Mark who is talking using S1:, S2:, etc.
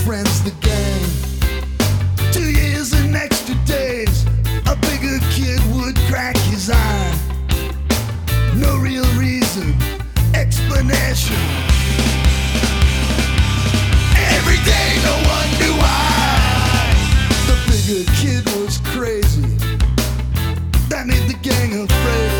S1: friends, the gang. 2 years and extra days, a bigger kid would crack his eye.